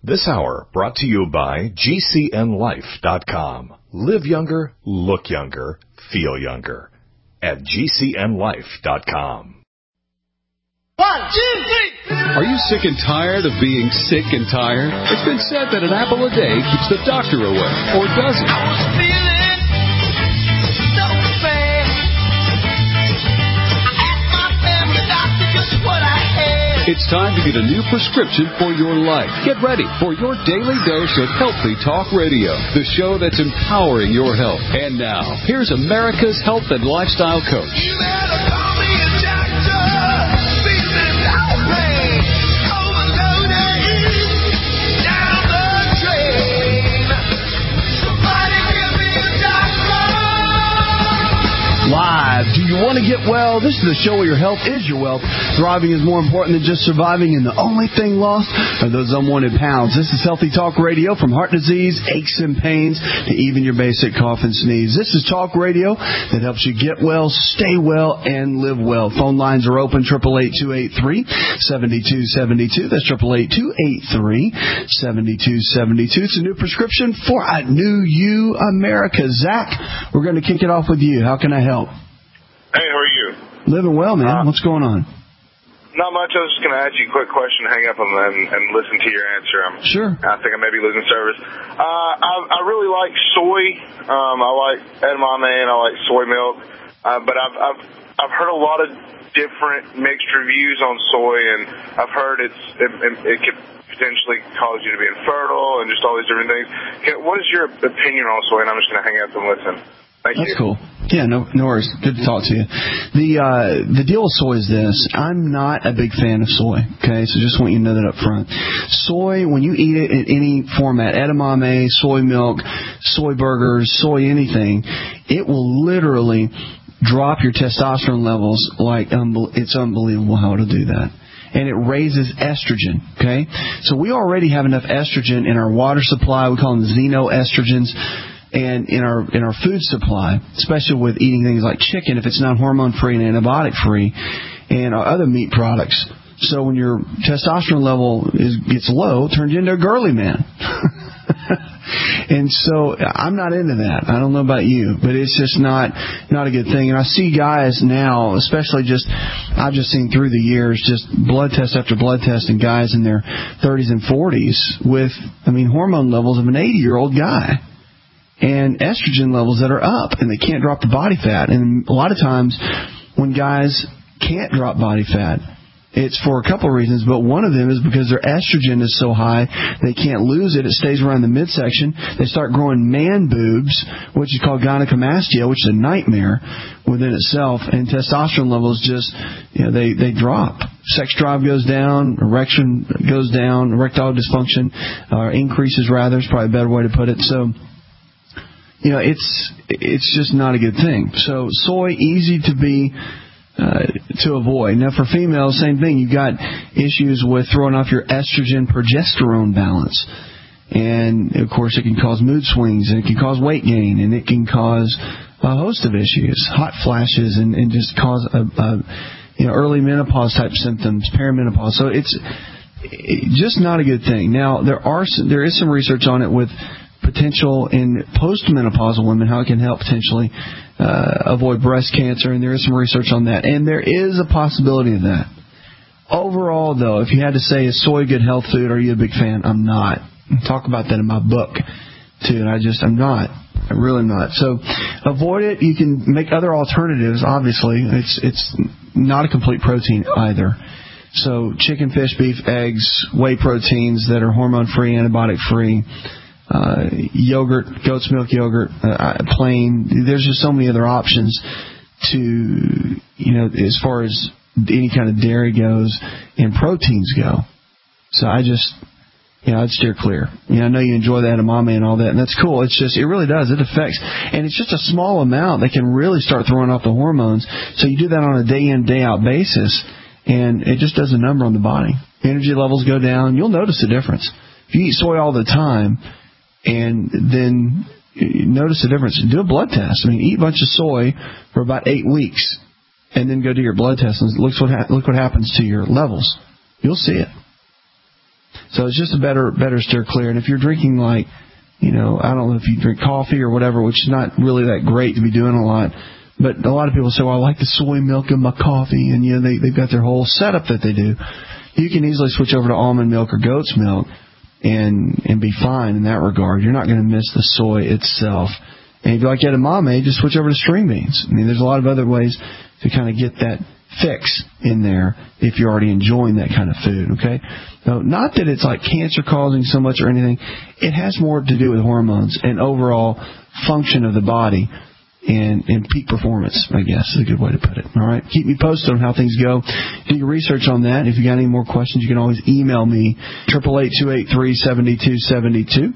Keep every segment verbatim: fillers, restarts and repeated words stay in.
This hour brought to you by G C N life dot com. Live younger, look younger, feel younger at G C N life dot com. One, two, three. Are you sick and tired of being sick and tired? It's been said that an apple a day keeps the doctor away, or does it? I was feeling so bad. I asked my family doctor just what I had. It's time to get a new prescription for your life. Get ready for your daily dose of Healthy Talk Radio, the show that's empowering your health. And now, here's America's health and lifestyle coach. You better call me a doctor. Feeling no pain. Overloaded. Down the drain. Somebody give me a doctor. Live. Do you want to get well? This is the show where your health is your wealth. Thriving is more important than just surviving, and the only thing lost are those unwanted pounds. This is Healthy Talk Radio, from heart disease, aches and pains, to even your basic cough and sneeze. This is Talk Radio that helps you get well, stay well, and live well. Phone lines are open, eight eight eight, two eight three, seven two seven two. That's eight eight eight, two eight three, seven two seven two. It's a new prescription for a new you, America. Zach, we're going to kick it off with you. How can I help? Hey, how are you? Living well, man. Uh, What's going on? Not much. I was just going to ask you a quick question, hang up and, and, and listen to your answer. I'm, Sure. I think I may be losing service. Uh, I, I really like soy. Um, I like edamame and I like soy milk. Uh, but I've, I've I've heard a lot of different mixed reviews on soy, and I've heard it's it, it, it could potentially cause you to be infertile and just all these different things. Can, what is your opinion on soy? And I'm just going to hang up and listen. Thank That's you. cool. Yeah, no, no worries. Good to talk to you. The uh, the deal with soy is this. I'm not a big fan of soy, okay? So just want you to know that up front. Soy, when you eat it in any format, edamame, soy milk, soy burgers, soy anything, it will literally drop your testosterone levels like unbe- it's unbelievable how it'll do that. And it raises estrogen, okay? So we already have enough estrogen in our water supply. We call them xenoestrogens. And in our in our food supply, especially with eating things like chicken, if it's not hormone free and antibiotic free, and our other meat products. So when your testosterone level is gets low, it turns you into a girly man. And so I'm not into that. I don't know about you, but it's just not not a good thing. And I see guys now, especially just I've just seen through the years, just blood test after blood test, and guys in their thirties and forties with, I mean, hormone levels of an eighty-year-old guy. And estrogen levels that are up, and they can't drop the body fat. And a lot of times when guys can't drop body fat, it's for a couple of reasons, but one of them is because their estrogen is so high they can't lose it. It stays around the midsection. They start growing man boobs, which is called gynecomastia, which is a nightmare within itself. And testosterone levels just, you know, they, they drop. Sex drive goes down, erection goes down, erectile dysfunction or increases rather is probably a better way to put it. So, you know, it's it's just not a good thing. So soy, easy to be uh, to avoid. Now for females, same thing. You've got issues with throwing off your estrogen progesterone balance, and of course it can cause mood swings, and it can cause weight gain, and it can cause a host of issues, hot flashes, and, and just cause a, a you know early menopause type symptoms, perimenopause. So it's just not a good thing. Now there are there is some research on it with potential in postmenopausal women, how it can help potentially uh, avoid breast cancer, and there is some research on that. And there is a possibility of that. Overall, though, if you had to say, is soy a good health food, are you a big fan? I'm not. I talk about that in my book, too, and I just, I'm not. I'm really not. So avoid it. You can make other alternatives, obviously. It's, it's not a complete protein either. So chicken, fish, beef, eggs, whey proteins that are hormone-free, antibiotic-free, Uh, yogurt, goat's milk yogurt, uh, plain. There's just so many other options to, you know, as far as any kind of dairy goes and proteins go. So I just, you know, I'd steer clear. You know, I know you enjoy the edamame and all that, and that's cool. It's just, it really does. It affects, and it's just a small amount that can really start throwing off the hormones. So you do that on a day in, day out basis, and it just does a number on the body. Energy levels go down. You'll notice the difference. If you eat soy all the time, and then notice the difference. Do a blood test. I mean, eat a bunch of soy for about eight weeks, and then go do your blood test and look what ha- look what happens to your levels. You'll see it. So it's just a better better steer clear. And if you're drinking like, you know, I don't know if you drink coffee or whatever, which is not really that great to be doing a lot. But a lot of people say, well, I like the soy milk in my coffee. And, you know, they, they've got their whole setup that they do. You can easily switch over to almond milk or goat's milk and and be fine in that regard. You're not going to miss the soy itself. And if you like edamame, just switch over to string beans. I mean, there's a lot of other ways to kind of get that fix in there if you're already enjoying that kind of food, okay? So not that it's like cancer-causing so much or anything. It has more to do with hormones and overall function of the body and, and peak performance, I guess is a good way to put it. All right? Keep me posted on how things go. Do your research on that. If you got any more questions, you can always email me, eight eight eight, two eight three, seven two seven two.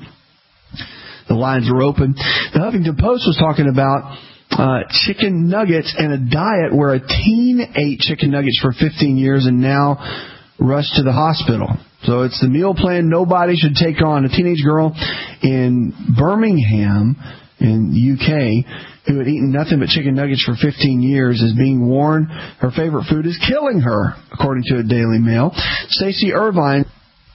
The lines are open. The Huffington Post was talking about uh, chicken nuggets and a diet where a teen ate chicken nuggets for fifteen years and now rushed to the hospital. So it's the meal plan nobody should take on. A teenage girl in Birmingham in the U K who had eaten nothing but chicken nuggets for fifteen years is being warned her favorite food is killing her, according to a Daily Mail. Stacey Irvine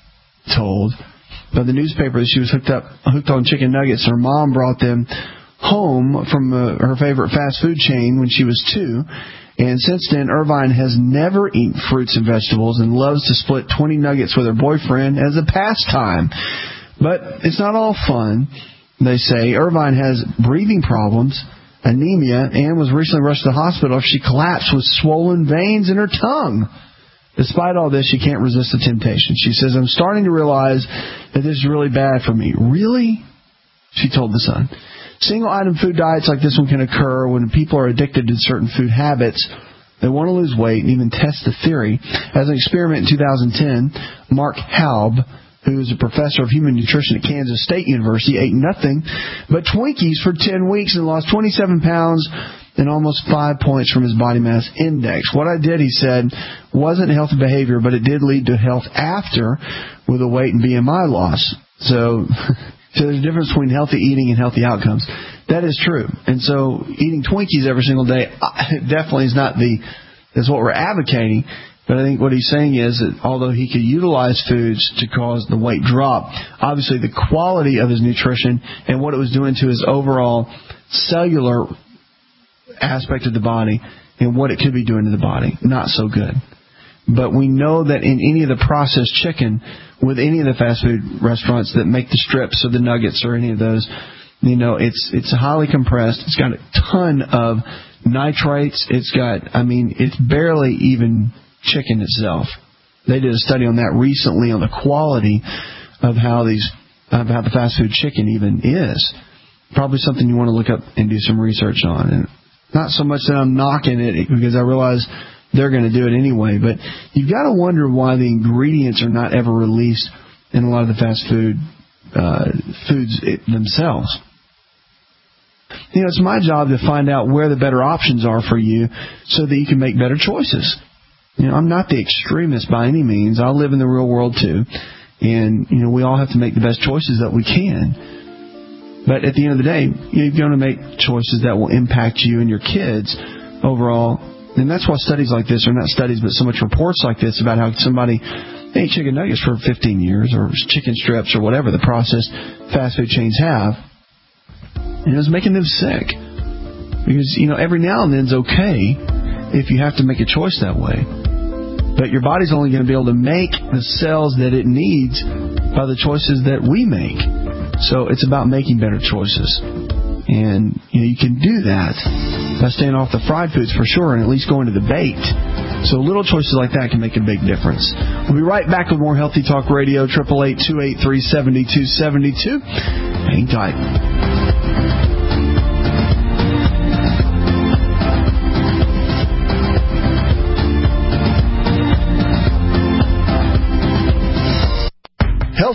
told by the newspaper that she was hooked up, hooked on chicken nuggets. Her mom brought them home from uh, her favorite fast food chain when she was two. And since then, Irvine has never eaten fruits and vegetables and loves to split twenty nuggets with her boyfriend as a pastime. But it's not all fun, they say. Irvine has breathing problems, anemia, and was recently rushed to the hospital after she collapsed with swollen veins in her tongue. Despite all this, she can't resist the temptation. She says, I'm starting to realize that this is really bad for me. Really? She told The Sun. Single-item food diets like this one can occur when people are addicted to certain food habits. They want to lose weight and even test the theory. As an experiment in two thousand ten, Mark Haub, who is a professor of human nutrition at Kansas State University, ate nothing but Twinkies for ten weeks and lost twenty-seven pounds and almost five points from his body mass index. What I did, he said, wasn't healthy behavior, but it did lead to health after with a weight and B M I loss. So, so there's a difference between healthy eating and healthy outcomes. That is true. And so eating Twinkies every single day definitely is not the, is what we're advocating. But I think what he's saying is that although he could utilize foods to cause the weight drop, obviously the quality of his nutrition and what it was doing to his overall cellular aspect of the body and what it could be doing to the body, not so good. But we know that in any of the processed chicken with any of the fast food restaurants that make the strips or the nuggets or any of those, you know, it's it's highly compressed. It's got a ton of nitrates. It's got, I mean, it's barely even chicken itself. They did a study on that recently on the quality of how these, of how the fast food chicken even is. Probably something you want to look up and do some research on. And not so much that I'm knocking it because I realize they're going to do it anyway, but you've got to wonder why the ingredients are not ever released in a lot of the fast food uh, foods it, themselves. You know, it's my job to find out where the better options are for you so that you can make better choices. You know, I'm not the extremist by any means. I live in the real world too, and you know, we all have to make the best choices that we can. But at the end of the day, you're going to make choices that will impact you and your kids overall. And that's why studies like this, or not studies, but so much reports like this about how somebody ate chicken nuggets for fifteen years, or chicken strips, or whatever the processed fast food chains have, and it was making them sick. Because, you know, every now and then is okay if you have to make a choice that way. But your body's only going to be able to make the cells that it needs by the choices that we make. So it's about making better choices. And, you know, you can do that by staying off the fried foods for sure, and at least going to the baked. So little choices like that can make a big difference. We'll be right back with more Healthy Talk Radio, eight eight eight, two eight three, seven two seven two. Hang tight.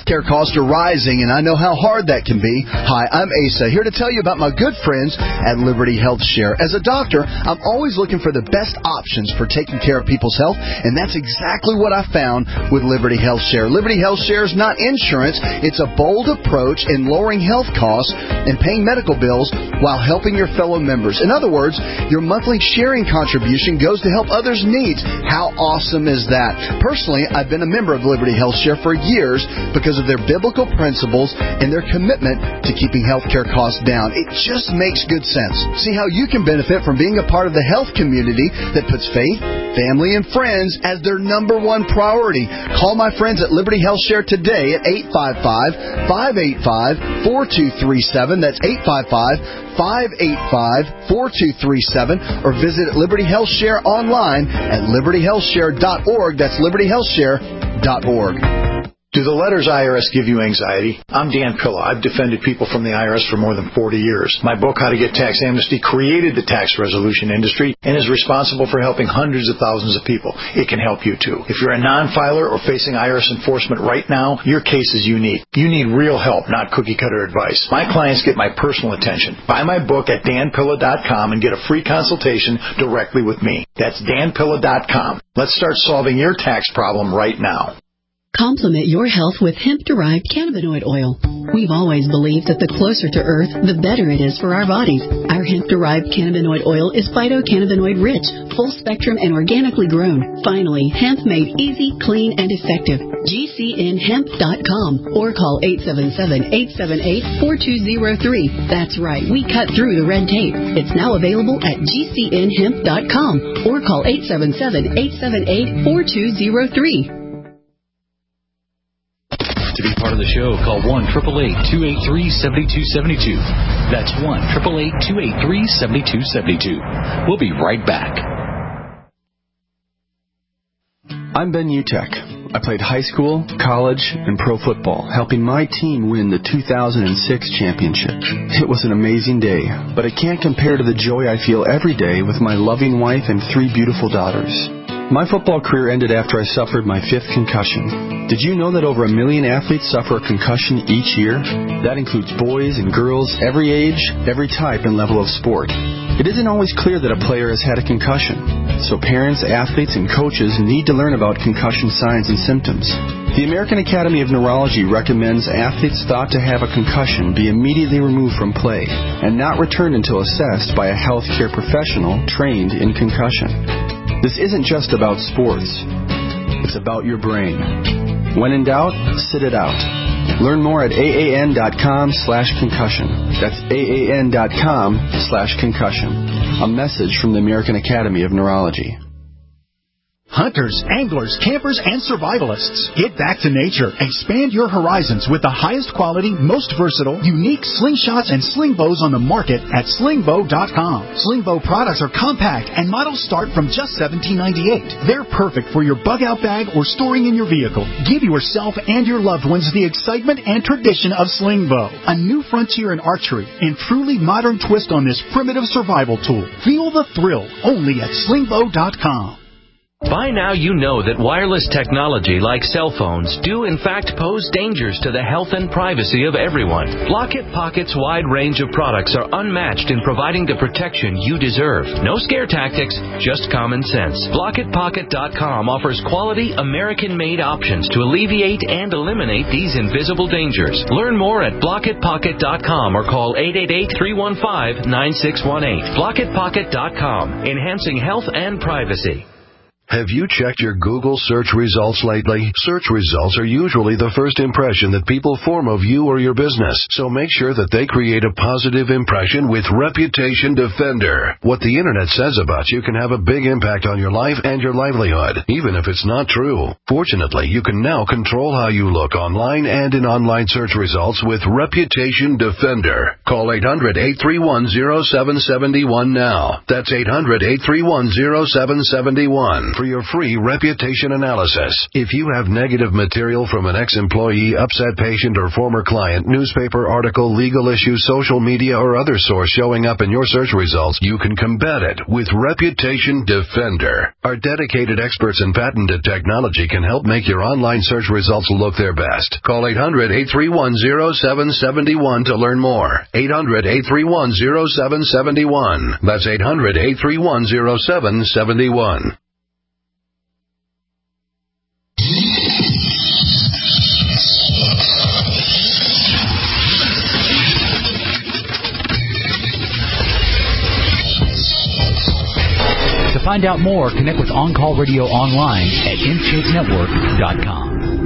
Healthcare costs are rising, and I know how hard that can be. Hi, I'm Asa, here to tell you about my good friends at Liberty Health Share. As a doctor, I'm always looking for the best options for taking care of people's health, and that's exactly what I found with Liberty Health Share. Liberty Health Share is not insurance. It's a bold approach in lowering health costs and paying medical bills while helping your fellow members. In other words, your monthly sharing contribution goes to help others' needs. How awesome is that? Personally, I've been a member of Liberty Health Share for years because of their biblical principles and their commitment to keeping healthcare costs down. It just makes good sense. See how you can benefit from being a part of the health community that puts faith, family, and friends as their number one priority. Call my friends at Liberty Health Share today at eight five five, five eight five, four two three seven. That's eight five five, five eight five, four two three seven. Or visit Liberty Health Share online at liberty health share dot org. That's liberty health share dot org. Do the letters I R S give you anxiety? I'm Dan Pilla. I've defended people from the I R S for more than forty years. My book, How to Get Tax Amnesty, created the tax resolution industry and is responsible for helping hundreds of thousands of people. It can help you, too. If you're a non-filer or facing I R S enforcement right now, your case is unique. You need real help, not cookie-cutter advice. My clients get my personal attention. Buy my book at dan pilla dot com and get a free consultation directly with me. That's dan pilla dot com. Let's start solving your tax problem right now. Complement your health with hemp-derived cannabinoid oil. We've always believed that the closer to Earth, the better it is for our bodies. Our hemp-derived cannabinoid oil is phytocannabinoid-rich, full-spectrum, and organically grown. Finally, hemp made easy, clean, and effective. G C N hemp dot com or call eight seven seven, eight seven eight, four two zero three. That's right, we cut through the red tape. It's now available at G C N hemp dot com or call eight seven seven, eight seven eight, four two zero three. To be part of the show, call one eight eight eight, two eight three, seven two seven two. That's one eight eight eight, two eight three, seven two seven two. We'll be right back. I'm Ben Utek. I played high school, college, and pro football, helping my team win the two thousand six championship. It was an amazing day, but it can't compare to the joy I feel every day with my loving wife and three beautiful daughters. My football career ended after I suffered my fifth concussion. Did you know that over a million athletes suffer a concussion each year? That includes boys and girls, every age, every type and level of sport. It isn't always clear that a player has had a concussion, so parents, athletes, and coaches need to learn about concussion signs and symptoms. The American Academy of Neurology recommends athletes thought to have a concussion be immediately removed from play and not returned until assessed by a healthcare professional trained in concussion. This isn't just about sports. It's about your brain. When in doubt, sit it out. Learn more at A A N dot com slash concussion. That's A A N dot com slash concussion. A message from the American Academy of Neurology. Hunters, anglers, campers, and survivalists. Get back to nature. Expand your horizons with the highest quality, most versatile, unique slingshots and sling bows on the market at sling bow dot com. Sling bow products are compact and models start from just seventeen ninety-eight. They're perfect for your bug-out bag or storing in your vehicle. Give yourself and your loved ones the excitement and tradition of sling bow. A new frontier in archery and truly modern twist on this primitive survival tool. Feel the thrill only at sling bow dot com. By now you know that wireless technology like cell phones do in fact pose dangers to the health and privacy of everyone. Blockit Pocket's wide range of products are unmatched in providing the protection you deserve. No scare tactics, just common sense. Blockit Pocket dot com offers quality American-made options to alleviate and eliminate these invisible dangers. Learn more at Blockit Pocket dot com or call eight eight eight, three one five, nine six one eight. Blockit Pocket dot com, enhancing health and privacy. Have you checked your Google search results lately? Search results are usually the first impression that people form of you or your business, so make sure that they create a positive impression with Reputation Defender. What the Internet says about you can have a big impact on your life and your livelihood, even if it's not true. Fortunately, you can now control how you look online and in online search results with Reputation Defender. Call eight hundred, eight three one, zero seven seven one now. That's eight hundred, eight three one, zero seven seven one. for your free reputation analysis. If you have negative material from an ex-employee, upset patient, or former client, newspaper article, legal issue, social media, or other source showing up in your search results, you can combat it with Reputation Defender. Our dedicated experts in patented technology can help make your online search results look their best. Call eight hundred, eight three one, zero seven seven one to learn more. eight hundred, eight three one, zero seven seven one. That's eight hundred, eight three one, zero seven seven one. To find out more, connect with On Call Radio online at in shape network dot com.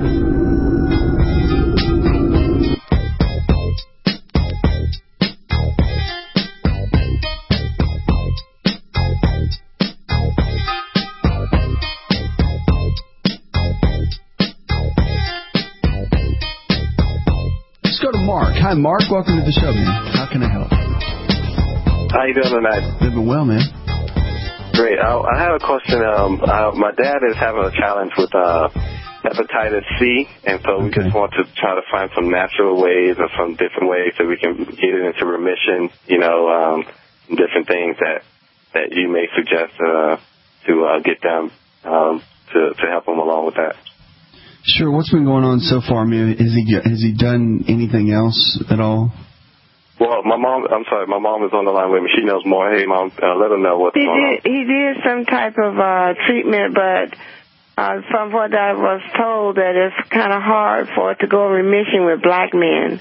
Let's go to Mark. Hi, Mark. Welcome to the show, man. How can I help? How you doing tonight? Living well, man. Great. I, I have a question. Um, uh, my dad is having a challenge with uh, hepatitis C, and so we Okay. just want to try to find some natural ways or some different ways that we can get it into remission, you know, um, different things that, that you may suggest uh, to uh, get them um, to, to help them along with that. Sure. What's been going on so far? I mean, has he has he done anything else at all? Well, my mom, I'm sorry, my mom is on the line with me. She knows more. Hey, Mom, uh, let her know what's He going on. did, he did some type of uh, treatment, but uh, from what I was told, that it's kind of hard for it to go in remission with black men.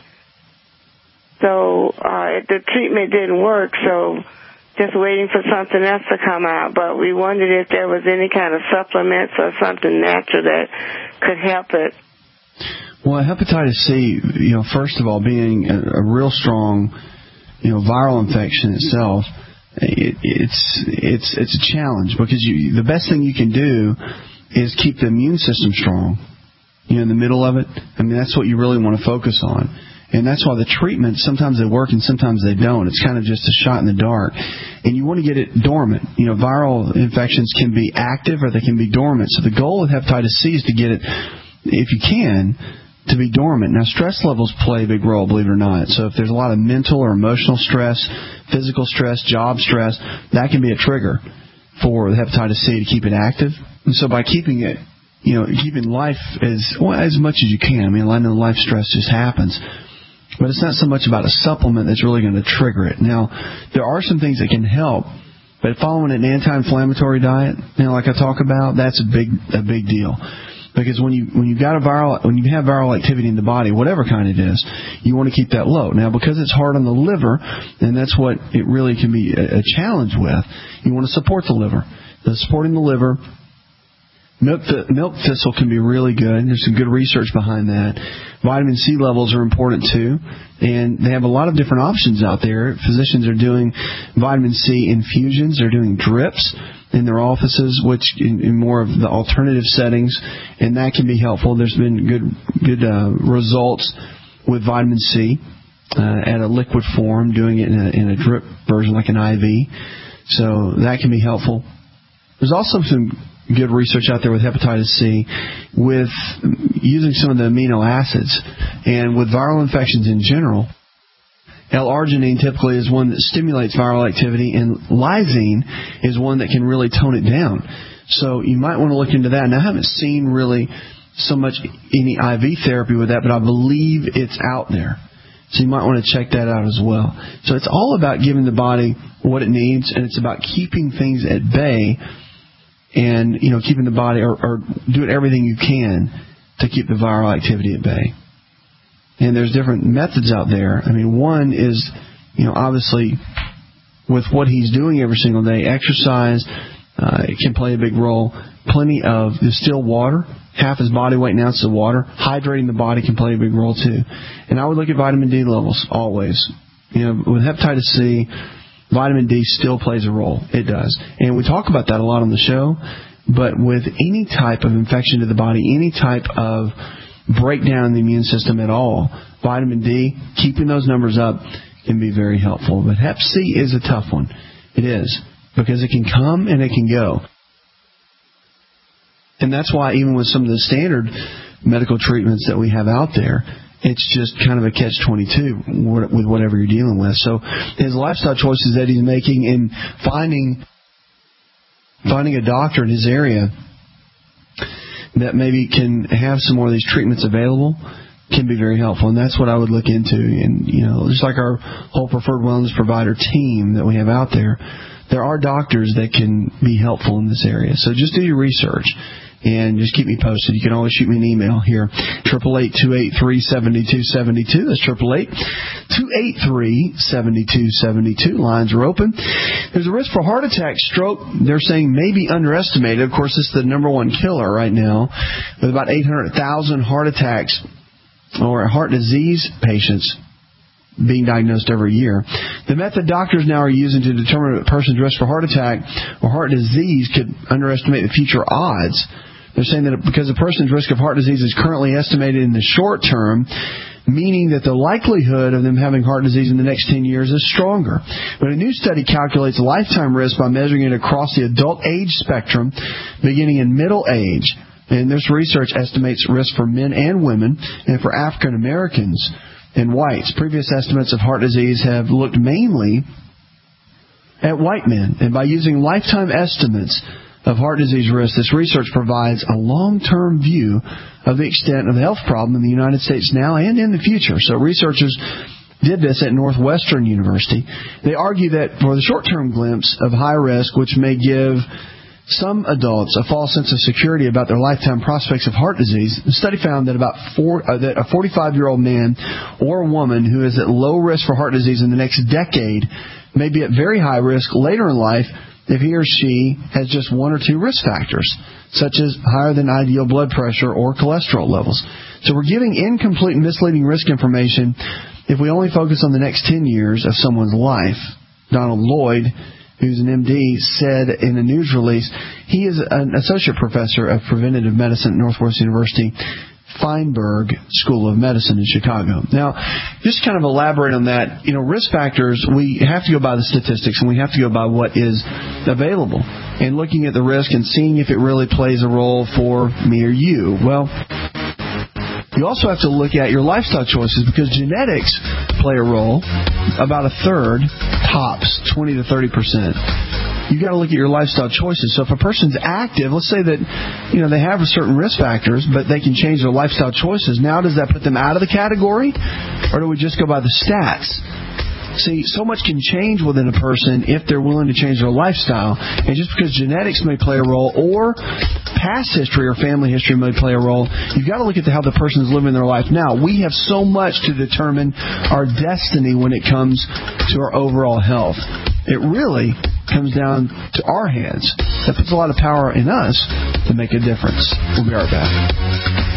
So uh, the treatment didn't work, so just waiting for something else to come out. But we wondered if there was any kind of supplements or something natural that could help it. Well, hepatitis C, you know, first of all, being a, a real strong, you know, viral infection itself, it, it's it's it's a challenge because you the best thing you can do is keep the immune system strong. You know, in the middle of it. I mean, that's what you really want to focus on. And that's why the treatments, sometimes they work and sometimes they don't. It's kind of just a shot in the dark. And you want to get it dormant. You know, viral infections can be active or they can be dormant. So the goal with hepatitis C is to get it, if you can, to be dormant. Now, stress levels play a big role, believe it or not. So if there's a lot of mental or emotional stress, physical stress, job stress, that can be a trigger for the hepatitis C to keep it active. And so by keeping it, you know, keeping life as, well, as much as you can. I mean, I know life stress just happens. But it's not so much about a supplement that's really going to trigger it. Now, there are some things that can help, but following an anti-inflammatory diet, you know, like I talk about, that's a big a big deal. Because when you when you've got a viral when you have viral activity in the body, whatever kind it is, you want to keep that low. Now, because it's hard on the liver, and that's what it really can be a, a challenge with, you want to support the liver. The supporting the liver. Milk, th- milk thistle can be really good. There's some good research behind that. Vitamin C levels are important too, and they have a lot of different options out there. Physicians are doing vitamin C infusions. They're doing drips in their offices, which in, in more of the alternative settings, and that can be helpful. There's been good good uh, results with vitamin C uh, at a liquid form, doing it in a, in a drip version like an I V. So that can be helpful. There's also some good research out there with hepatitis C with using some of the amino acids. And with viral infections in general, L-arginine typically is one that stimulates viral activity, and lysine is one that can really tone it down. So you might want to look into that. Now, I haven't seen really so much any I V therapy with that, but I believe it's out there. So you might want to check that out as well. So it's all about giving the body what it needs, and it's about keeping things at bay and, you know, keeping the body, or, or doing everything you can to keep the viral activity at bay. And there's different methods out there. I mean, one is, you know, obviously with what he's doing every single day, exercise uh, it can play a big role. Plenty of distilled water, half his body weight in ounces of water. Hydrating the body can play a big role too. And I would look at vitamin D levels always. You know, with hepatitis C, vitamin D still plays a role. It does. And we talk about that a lot on the show. But with any type of infection to the body, any type of breakdown in the immune system at all, vitamin D, keeping those numbers up can be very helpful. But hep C is a tough one. It is. Because it can come and it can go. And that's why even with some of the standard medical treatments that we have out there, it's just kind of a catch twenty-two with whatever you're dealing with. So his lifestyle choices that he's making and finding finding a doctor in his area that maybe can have some more of these treatments available can be very helpful. And that's what I would look into. And, you know, just like our whole preferred wellness provider team that we have out there, there are doctors that can be helpful in this area. So just do your research. And just keep me posted. You can always shoot me an email here, eight eight eight, two eight three, seven two seven two. That's eight eight eight, two eight three, seven two seven two. Lines are open. There's a risk for heart attack, stroke, they're saying maybe underestimated. Of course, it's the number one killer right now, with about eight hundred thousand heart attacks or heart disease patients being diagnosed every year. The method doctors now are using to determine if a person's risk for heart attack or heart disease could underestimate the future odds. They're saying that because a person's risk of heart disease is currently estimated in the short term, meaning that the likelihood of them having heart disease in the next ten years is stronger. But a new study calculates lifetime risk by measuring it across the adult age spectrum, beginning in middle age. And this research estimates risk for men and women, and for African Americans and whites. Previous estimates of heart disease have looked mainly at white men. And by using lifetime estimates of heart disease risk, this research provides a long-term view of the extent of the health problem in the United States now and in the future. So researchers did this at Northwestern University. They argue that for the short-term glimpse of high risk, which may give some adults a false sense of security about their lifetime prospects of heart disease, the study found that about four, uh, that a forty-five-year-old man or woman who is at low risk for heart disease in the next decade may be at very high risk later in life if he or she has just one or two risk factors, such as higher than ideal blood pressure or cholesterol levels. So we're giving incomplete and misleading risk information if we only focus on the next ten years of someone's life. Donald Lloyd, who's an M D, said in a news release, he is an associate professor of preventive medicine at Northwestern University Feinberg School of Medicine in Chicago. Now, just kind of elaborate on that, you know, risk factors, we have to go by the statistics and we have to go by what is available. And looking at the risk and seeing if it really plays a role for me or you. Well, you also have to look at your lifestyle choices because genetics play a role, about a third, tops, twenty to thirty percent. You've got to look at your lifestyle choices. So if a person's active, let's say that, you know, they have certain risk factors, but they can change their lifestyle choices. Now, does that put them out of the category? Or do we just go by the stats? See, so much can change within a person if they're willing to change their lifestyle. And just because genetics may play a role or past history or family history may play a role, you've got to look at how the person is living their life now. We have so much to determine our destiny when it comes to our overall health. It really comes down to our hands. That puts a lot of power in us to make a difference. We'll be right back.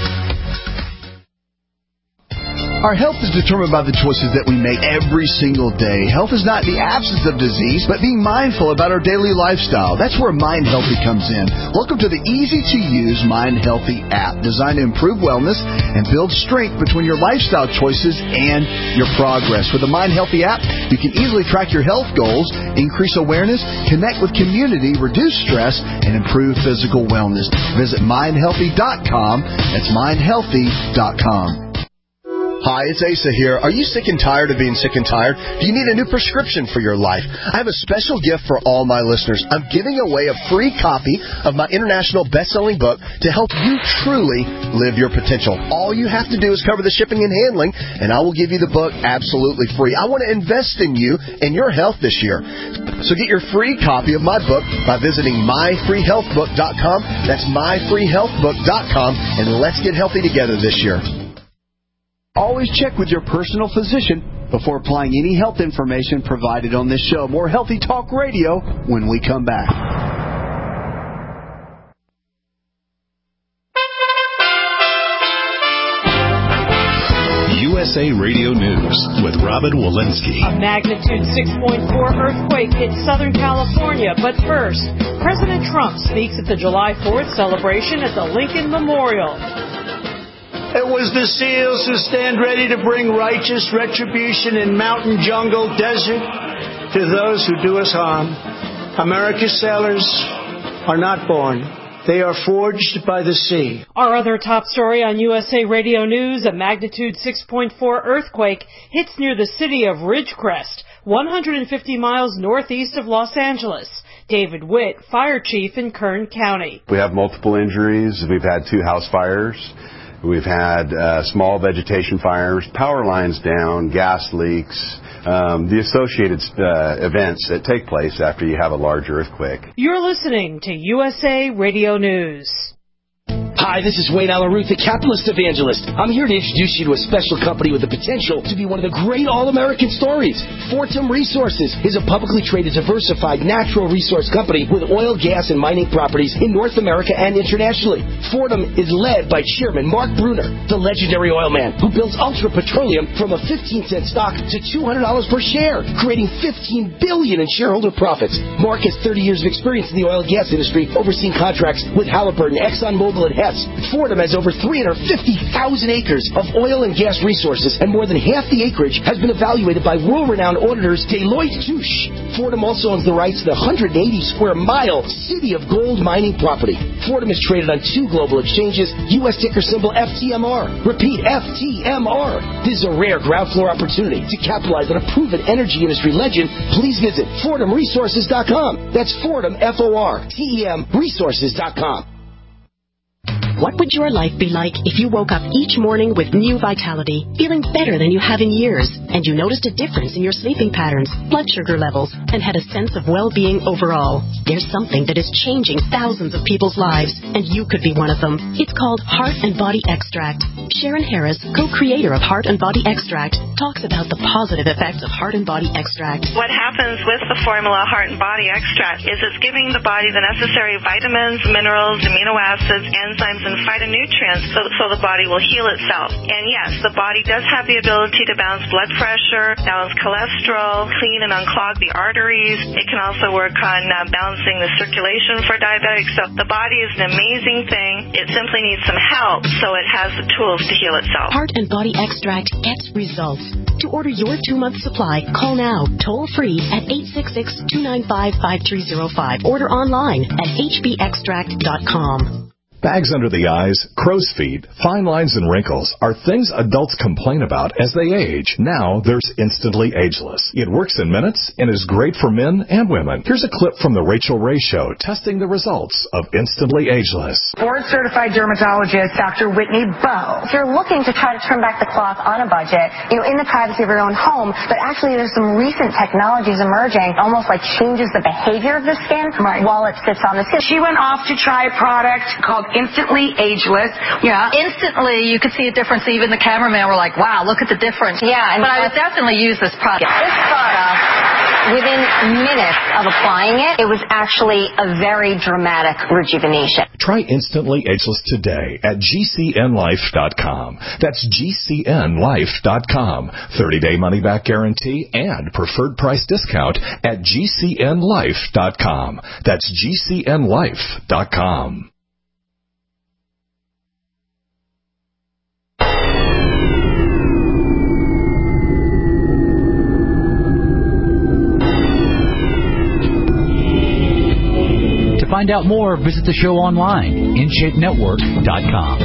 Our health is determined by the choices that we make every single day. Health is not the absence of disease, but being mindful about our daily lifestyle. That's where Mind Healthy comes in. Welcome to the easy-to-use Mind Healthy app, designed to improve wellness and build strength between your lifestyle choices and your progress. With the Mind Healthy app, you can easily track your health goals, increase awareness, connect with community, reduce stress, and improve physical wellness. Visit mind healthy dot com. That's mind healthy dot com. Hi, it's Asa here. Are you sick and tired of being sick and tired? Do you need a new prescription for your life? I have a special gift for all my listeners. I'm giving away a free copy of my international best-selling book to help you truly live your potential. All you have to do is cover the shipping and handling, and I will give you the book absolutely free. I want to invest in you and your health this year. So get your free copy of my book by visiting my free health book dot com. That's my free health book dot com, and let's get healthy together this year. Always check with your personal physician before applying any health information provided on this show. More Healthy Talk Radio when we come back. U S A Radio News with Robin Walensky. A magnitude six point four earthquake hit Southern California. But first, President Trump speaks at the July fourth celebration at the Lincoln Memorial. It was the SEALs who stand ready to bring righteous retribution in mountain, jungle, desert to those who do us harm. America's sailors are not born. They are forged by the sea. Our other top story on U S A Radio News, a magnitude six point four earthquake hits near the city of Ridgecrest, one hundred fifty miles northeast of Los Angeles. David Witt, fire chief in Kern County. We have multiple injuries. We've had two house fires. We've had uh, small vegetation fires, power lines down, gas leaks, um, the associated uh, events that take place after you have a large earthquake. You're listening to U S A Radio News. Hi, this is Wayne Alaruth, the capitalist evangelist. I'm here to introduce you to a special company with the potential to be one of the great all-American stories. Fortum Resources is a publicly traded, diversified natural resource company with oil, gas, and mining properties in North America and internationally. Fortum is led by Chairman Mark Bruner, the legendary oil man who builds Ultra Petroleum from a fifteen cent stock to two hundred dollars per share, creating fifteen billion dollars in shareholder profits. Mark has thirty years of experience in the oil and gas industry, overseeing contracts with Halliburton, ExxonMobil, and Hess. Fortum has over three hundred fifty thousand acres of oil and gas resources, and more than half the acreage has been evaluated by world-renowned auditors Deloitte Touche. Fortum also owns the rights to the one hundred eighty square mile City of Gold mining property. Fortum is traded on two global exchanges, U S ticker symbol F T M R. Repeat, F T M R. This is a rare ground floor opportunity to capitalize on a proven energy industry legend. Please visit Fortum Resources dot com. That's Fortum, F O R T E M, Resources dot com. What would your life be like if you woke up each morning with new vitality, feeling better than you have in years, and you noticed a difference in your sleeping patterns, blood sugar levels, and had a sense of well-being overall? There's something that is changing thousands of people's lives, and you could be one of them. It's called Heart and Body Extract. Sharon Harris, co-creator of Heart and Body Extract, talks about the positive effects of Heart and Body Extract. What happens with the formula Heart and Body Extract is it's giving the body the necessary vitamins, minerals, amino acids, enzymes, and phytonutrients so, so the body will heal itself. And yes, the body does have the ability to balance blood pressure, balance cholesterol, clean and unclog the arteries. It can also work on uh, balancing the circulation for diabetics. So the body is an amazing thing. It simply needs some help so it has the tools to heal itself. Heart and Body Extract gets results. To order your two-month supply, call now, toll-free at eight six six, two nine five, five three zero five. Order online at h b extract dot com. Bags under the eyes, crow's feet, fine lines, and wrinkles are things adults complain about as they age. Now there's Instantly Ageless. It works in minutes and is great for men and women. Here's a clip from the Rachel Ray Show testing the results of Instantly Ageless. Board-certified dermatologist Doctor Whitney Bowe. If you're looking to try to turn back the clock on a budget, you know, in the privacy of your own home, but actually there's some recent technologies emerging, almost like changes the behavior of the skin right. while it sits on the skin. She went off to try a product called Instantly Ageless. Yeah, instantly you could see a difference. Even the cameraman were like, wow, look at the difference. Yeah. And but I would definitely use this product. This product, within minutes of applying it, it was actually a very dramatic rejuvenation. Try Instantly Ageless today at G C N life dot com. That's G C N life dot com. thirty-day money-back guarantee and preferred price discount at G C N life dot com. That's G C N life dot com. To find out more, visit the show online, in shape network dot com.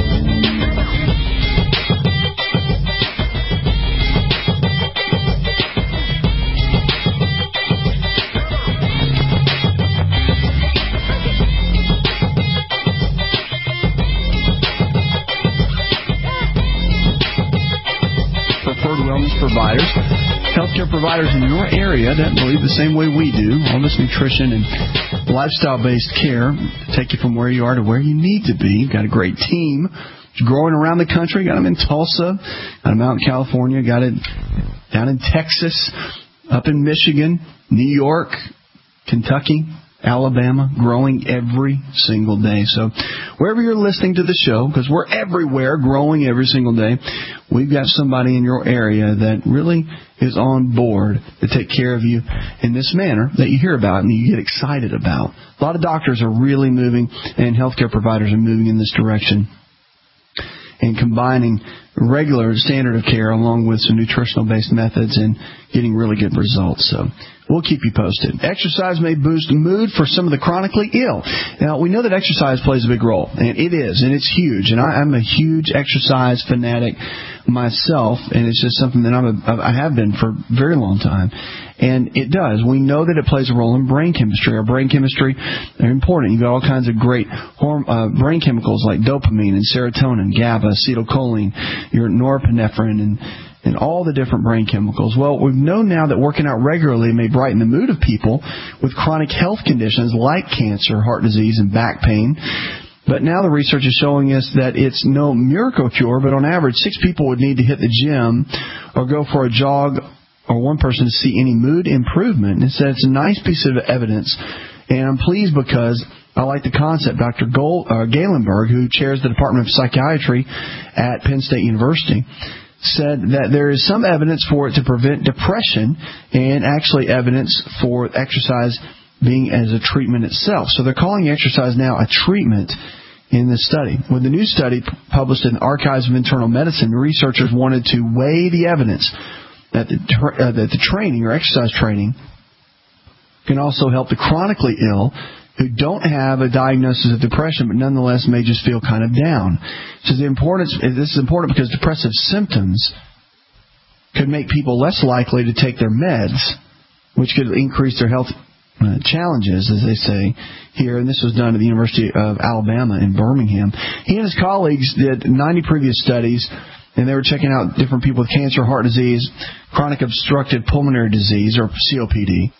Preferred wellness providers, healthcare providers in your area that believe the same way we do, all this nutrition and lifestyle-based care, take you from where you are to where you need to be. You've got a great team. It's growing around the country. Got them in Tulsa, got them out in California, got it down in Texas, up in Michigan, New York, Kentucky, Alabama, growing every single day. So wherever you're listening to the show, because we're everywhere, growing every single day, we've got somebody in your area that really is on board to take care of you in this manner that you hear about and you get excited about. A lot of doctors are really moving, and healthcare providers are moving in this direction and combining regular standard of care along with some nutritional-based methods and getting really good results. So We'll keep you posted. Exercise may boost mood for some of the chronically ill. Now, we know that exercise plays a big role, and it is, and it's huge. And I, I'm a huge exercise fanatic myself, and it's just something that I'm a, I have been for a very long time. And it does. We know that it plays a role in brain chemistry. Our brain chemistry are important. You've got all kinds of great horm- uh, brain chemicals like dopamine and serotonin, GABA, acetylcholine, your norepinephrine, and and all the different brain chemicals. Well, we've known now that working out regularly may brighten the mood of people with chronic health conditions like cancer, heart disease, and back pain. But now the research is showing us that it's no miracle cure, but on average, six people would need to hit the gym or go for a jog or one person to see any mood improvement. And so it's a nice piece of evidence, and I'm pleased because I like the concept. Doctor Gold, uh, Galenberg, who chairs the Department of Psychiatry at Penn State University, said that there is some evidence for it to prevent depression and actually evidence for exercise being as a treatment itself. So they're calling exercise now a treatment in this study. With the new study published in the Archives of Internal Medicine, researchers wanted to weigh the evidence that the, tra- uh, that the training or exercise training can also help the chronically ill who don't have a diagnosis of depression but nonetheless may just feel kind of down. So the importance, this is important because depressive symptoms could make people less likely to take their meds, which could increase their health uh, challenges, as they say here. And this was done at the University of Alabama in Birmingham. He and his colleagues did ninety previous studies, and they were checking out different people with cancer, heart disease, chronic obstructive pulmonary disease, or C O P D,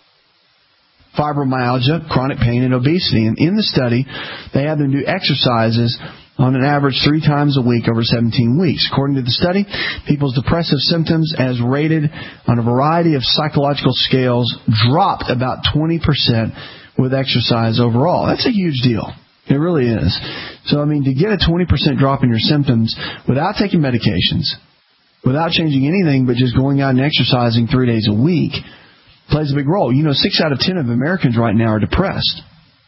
fibromyalgia, chronic pain, and obesity. And in the study, they had them do exercises on an average three times a week over seventeen weeks. According to the study, people's depressive symptoms, as rated on a variety of psychological scales, dropped about twenty percent with exercise overall. That's a huge deal. It really is. So, I mean, to get a twenty percent drop in your symptoms without taking medications, without changing anything but just going out and exercising three days a week, plays a big role. You know, six out of ten of Americans right now are depressed.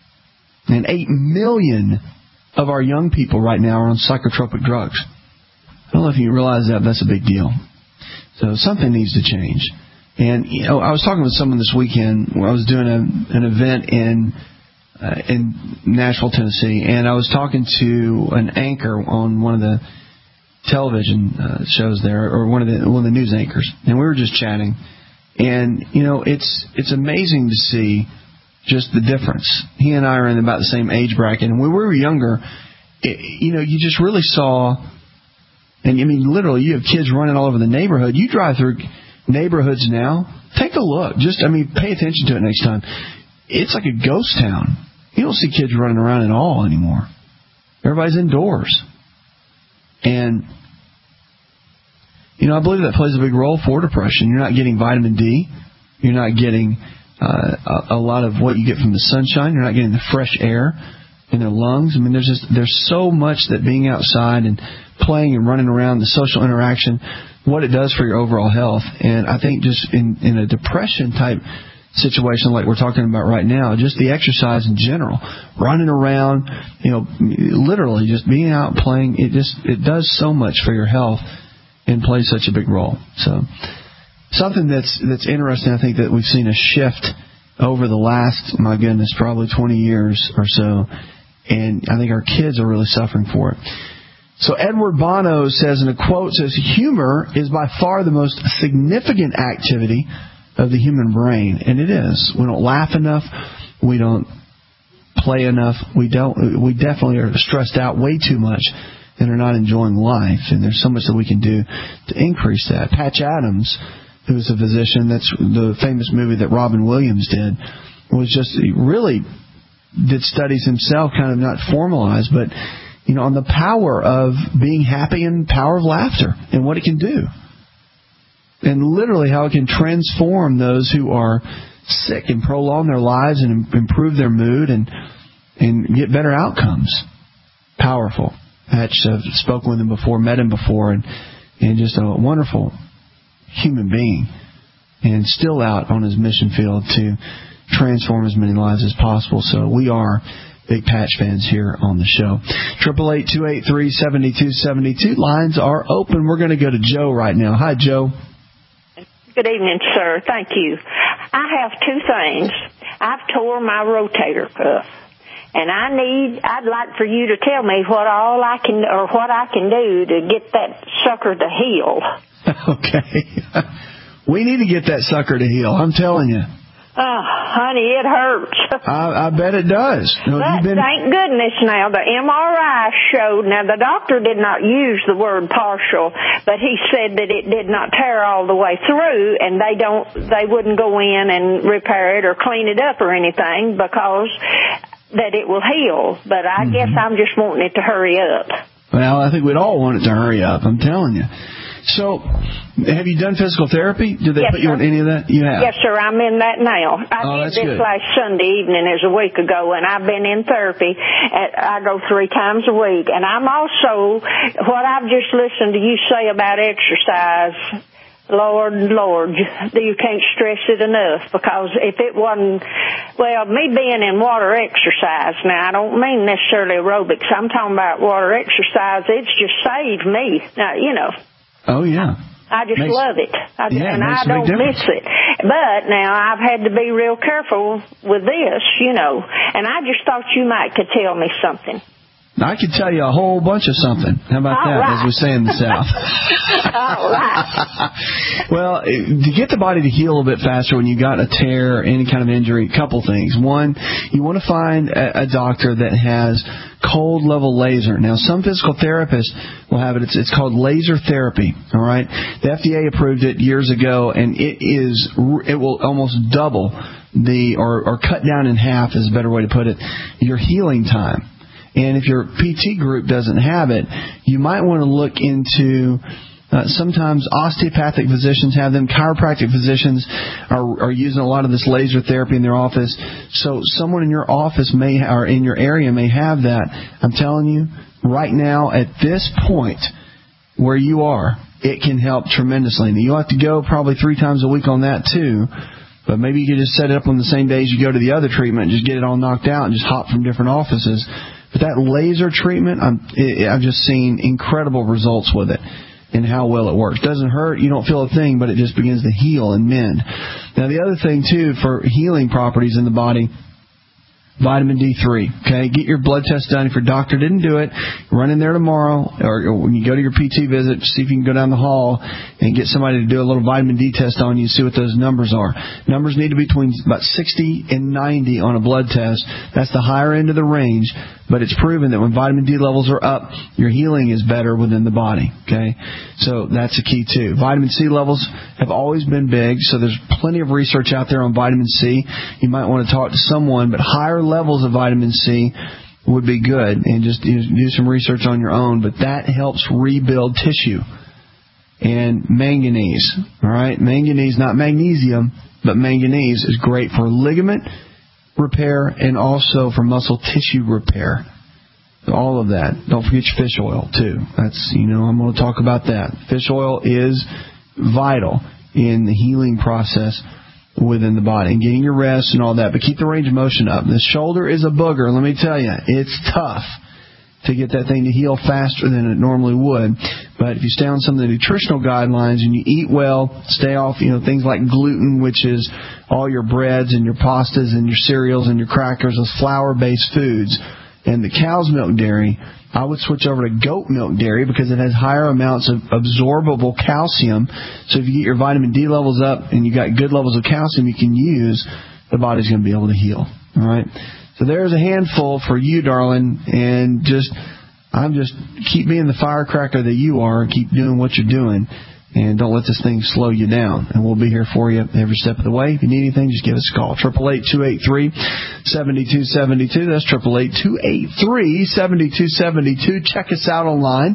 And eight million of our young people right now are on psychotropic drugs. I don't know if you realize that, but that's a big deal. So something needs to change. And, you know, I was talking with someone this weekend when I was doing a, an event in uh, in Nashville, Tennessee, and I was talking to an anchor on one of the television uh, shows there, or one of the one of the news anchors, and we were just chatting. And, you know, it's it's amazing to see just the difference. He and I are in about the same age bracket. And when we were younger, it, you know, you just really saw, and I mean, literally, you have kids running all over the neighborhood. You drive through neighborhoods now, take a look. Just, I mean, pay attention to it next time. It's like a ghost town. You don't see kids running around at all anymore. Everybody's indoors. And, you know, I believe that plays a big role for depression. You're not getting vitamin D. You're not getting uh, a, a lot of what you get from the sunshine. You're not getting the fresh air in their lungs. I mean, there's just there's so much that being outside and playing and running around, the social interaction, what it does for your overall health. And I think just in, in a depression type situation like we're talking about right now, just the exercise in general, running around, you know, literally just being out playing, it just it does so much for your health and plays such a big role. So something that's that's interesting, I think, that we've seen a shift over the last, my goodness, probably twenty years or so, and I think our kids are really suffering for it. So Edward Bono says in a quote, says, humor is by far the most significant activity of the human brain, and it is. We don't laugh enough. We don't play enough. We don't. We definitely are stressed out way too much and are not enjoying life. And there's so much that we can do to increase that. Patch Adams, who's a physician, that's the famous movie that Robin Williams did, was just he really did studies himself, kind of not formalized, but you know, on the power of being happy and power of laughter and what it can do. And literally how it can transform those who are sick and prolong their lives and improve their mood and and get better outcomes. Powerful. Patch, I've spoken with him before, met him before, and, and just a wonderful human being. And still out on his mission field to transform as many lives as possible. So we are big Patch fans here on the show. triple eight, two eight three, seven two seven two. Lines are open. We're going to go to Joe right now. Hi, Joe. Good evening, sir. Thank you. I have two things. I've tore my rotator cuff, and I need, I'd like for you to tell me what all I can, or what I can do to get that sucker to heal. Okay. We need to get that sucker to heal, I'm telling you. Oh, honey, it hurts. I, I bet it does. No, but you've been... thank goodness now, the M R I showed, now the doctor did not use the word partial, but he said that it did not tear all the way through, and they don't, they wouldn't go in and repair it or clean it up or anything because that it will heal. But I mm-hmm. guess I'm just wanting it to hurry up. Well, I think we'd all want it to hurry up, I'm telling you. So, have you done physical therapy? Did they yes, put you sir. on any of that? You have? Yes, sir. I'm in that now. I oh, did that's this good. last Sunday evening, as a week ago, and I've been in therapy. At, I go three times a week. And I'm also, what I've just listened to you say about exercise, Lord, Lord, you can't stress it enough, because if it wasn't, well, me being in water exercise, now I don't mean necessarily aerobics, I'm talking about water exercise, it's just saved me. Now, you know. Oh, yeah. I just makes, love it. I, yeah, and it makes I don't miss it. But now I've had to be real careful with this, you know, and I just thought you might could tell me something. I could tell you a whole bunch of something. How about All that, right. as we say in the South? All right. Well, to get the body to heal a little bit faster when you got a tear, any kind of injury, a couple things. One, you want to find a, a doctor that has cold level laser. Now, some physical therapists will have it. It's, it's called laser therapy. All right. The F D A approved it years ago, and it is it will almost double the or, or cut down in half is a better way to put it, your healing time. And if your P T group doesn't have it, you might want to look into, uh, sometimes osteopathic physicians have them, chiropractic physicians are, are using a lot of this laser therapy in their office. So someone in your office may, or in your area may have that. I'm telling you, right now, at this point where you are, it can help tremendously. Now, you'll have to go probably three times a week on that too. But maybe you could just set it up on the same days you go to the other treatment and just get it all knocked out and just hop from different offices. But that laser treatment, I'm, I've just seen incredible results with it and how well it works. Doesn't hurt, you don't feel a thing, but it just begins to heal and mend. Now, the other thing, too, for healing properties in the body, vitamin D three. Okay, get your blood test done. If your doctor didn't do it, run in there tomorrow, or, or when you go to your P T visit, see if you can go down the hall and get somebody to do a little vitamin D test on you and see what those numbers are. Numbers need to be between about sixty and ninety on a blood test. That's the higher end of the range, but it's proven that when vitamin D levels are up, your healing is better within the body. Okay, so that's a key too. Vitamin C levels have always been big, so there's plenty of research out there on vitamin C. You might want to talk to someone, but higher levels of vitamin C would be good, and just do some research on your own, but that helps rebuild tissue. And manganese, all right? Manganese, not magnesium, but manganese is great for ligament repair and also for muscle tissue repair. All of that. Don't forget your fish oil, too. That's, you know, I'm going to talk about that. Fish oil is vital in the healing process within the body and getting your rest and all that, but keep the range of motion up. The shoulder is a booger, let me tell you. It's tough to get that thing to heal faster than it normally would. But if you stay on some of the nutritional guidelines and you eat well, stay off, you know, things like gluten, which is all your breads and your pastas and your cereals and your crackers, those flour-based foods, and the cow's milk dairy, I would switch over to goat milk dairy because it has higher amounts of absorbable calcium. So if you get your vitamin D levels up and you got good levels of calcium you can use, the body's going to be able to heal. All right. So there's a handful for you, darling, and just I'm just keep being the firecracker that you are, and keep doing what you're doing, and don't let this thing slow you down. And we'll be here for you every step of the way. If you need anything, just give us a call. Triple eight two eight three seventy two seventy two. That's triple eight two eight three seventy two seventy two. Check us out online.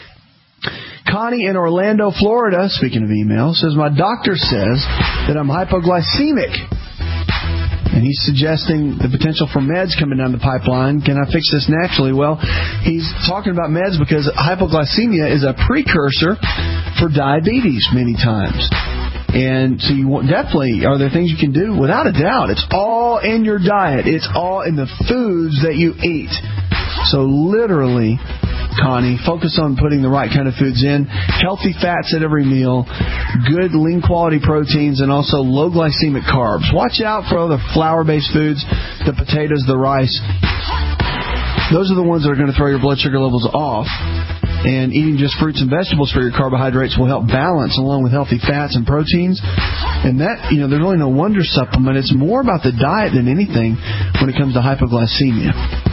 Connie in Orlando, Florida, speaking of email, says my doctor says that I'm hypoglycemic. And he's suggesting the potential for meds coming down the pipeline. Can I fix this naturally? Well, he's talking about meds because hypoglycemia is a precursor for diabetes many times. And so you want, definitely, are there things you can do? Without a doubt. It's all in your diet. It's all in the foods that you eat. So literally, Connie. Focus on putting the right kind of foods in, healthy fats at every meal, good lean quality proteins, and also low glycemic carbs. Watch out for other flour-based foods, the potatoes, the rice. Those are the ones that are going to throw your blood sugar levels off. And eating just fruits and vegetables for your carbohydrates will help balance along with healthy fats and proteins. And that, you know, there's really no wonder supplement. It's more about the diet than anything when it comes to hypoglycemia.